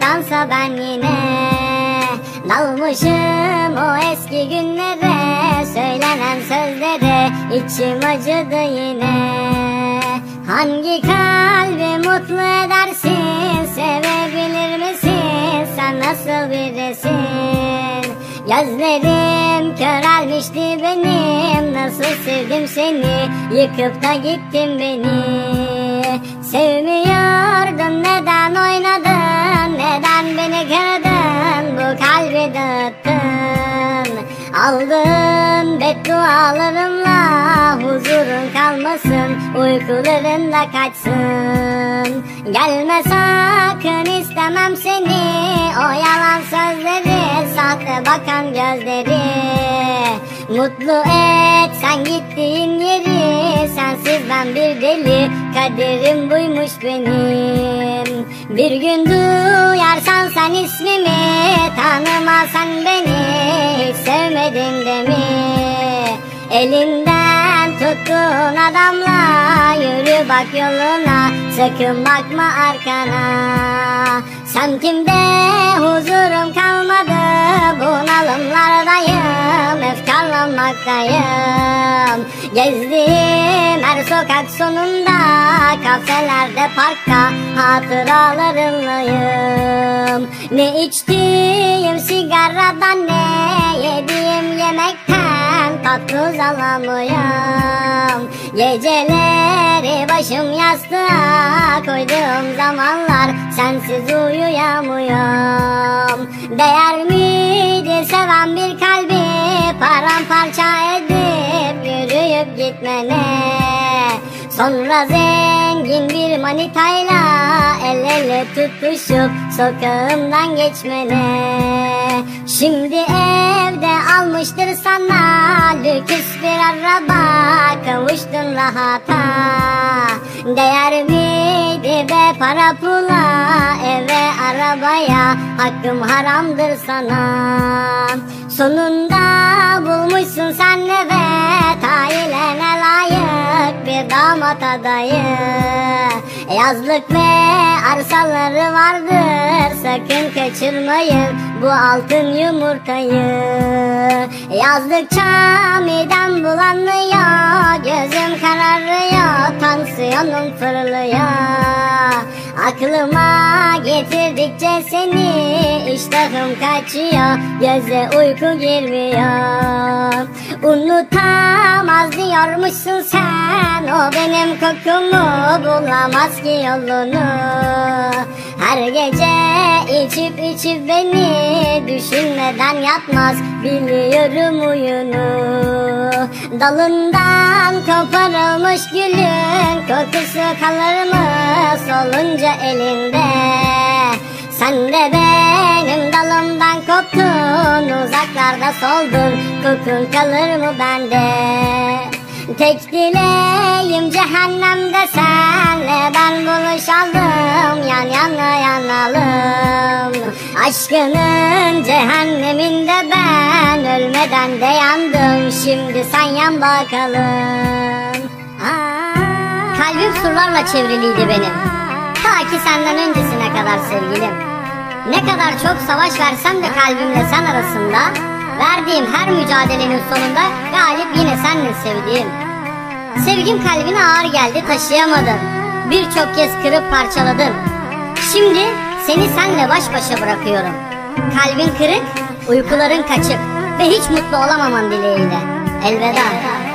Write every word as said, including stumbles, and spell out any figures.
yaşansa ben yine. Dalmışım o eski günlere, söylenen sözlere içim acıdı yine. Hangi kalbi mutlu edersin, sevebilir misin, sen nasıl birisin? Gözlerim körelmişti benim, nasıl sevdim seni, yıkıp da gittin beni. Sevmiyordun, neden oynadın, neden beni kırdın, bu kalbi dağıttın. Aldığın beddualarımla huzurun kalmasın, uykuların da kaçsın. Gelme sakın, istemem seni, o yalan sözleri, sahte bakan gözleri. Mutlu et sen gittiğin yeri, sensiz ben bir deli, kaderim buymuş benim. Bir gün duyarsan sen ismimi, tanımasan beni, hiç sevmedin de mi? Elinden tuttuğun adamla yürü bak yoluna, sakın bakma arkana. Semtimde huzurum kalmadı, bunalımlardayım, efkarlanmaktayım. Gezdiğim her sokak sonunda, kafelerde, parkta hatıralarımlayım. Ne içtiğim sigaradan, ne yediğim yemekten tatlı alamıyorum. Geceleri başım yastığa koyduğum zamanlar, sensiz uyuyamıyorum. Değer miydi seven bir kalbi paramparça edip yürüyüp gitmene? Sonra zengin bir manitayla el ele tutuşup sokağımdan geçmene. Şimdi evde almıştır sana lüks bir araba, kavuştun rahata. Değer miydi be para pula, eve arabaya, hakkım haramdır sana. Sonunda bulmuşsun sen evet, ailene layık bir damat adayı. Yazlık ve arsaları vardır, sakın kaçırmayın bu altın yumurtayı. Yazdıkça midem bulanıyor, gözüm kararıyor, tansiyonum fırlıyor. Aklıma getirdikçe seni, iştahım kaçıyor, göze uyku girmiyor. Unutamaz diyormuşsun sen, o benim kokumu bulamaz ki yolunu. Her gece içip içip beni düşünmeden yatmaz, biliyorum oyunu. Dalından koparılmış gülün kokusu kalır mı solunca elinde? Sen de benim dalımdan koptun, uzaklarda soldun, kokun kalır mı bende? Tek dileğim cehennemde senle ben buluşalım, yan yana yanalım. Aşkının cehenneminde ben ölmeden de yandım, şimdi sen yan bakalım. Kalbim surlarla çevriliydi benim, ta ki senden öncesine kadar sevgilim. Ne kadar çok savaş versem de kalbimle sen arasında, verdiğim her mücadelenin sonunda galip yine sendin sevdiğim. Sevgim kalbine ağır geldi, taşıyamadım, birçok kez kırıp parçaladım. Şimdi seni senle baş başa bırakıyorum. Kalbin kırık, uykuların kaçık ve hiç mutlu olamaman dileğiyle. Elveda.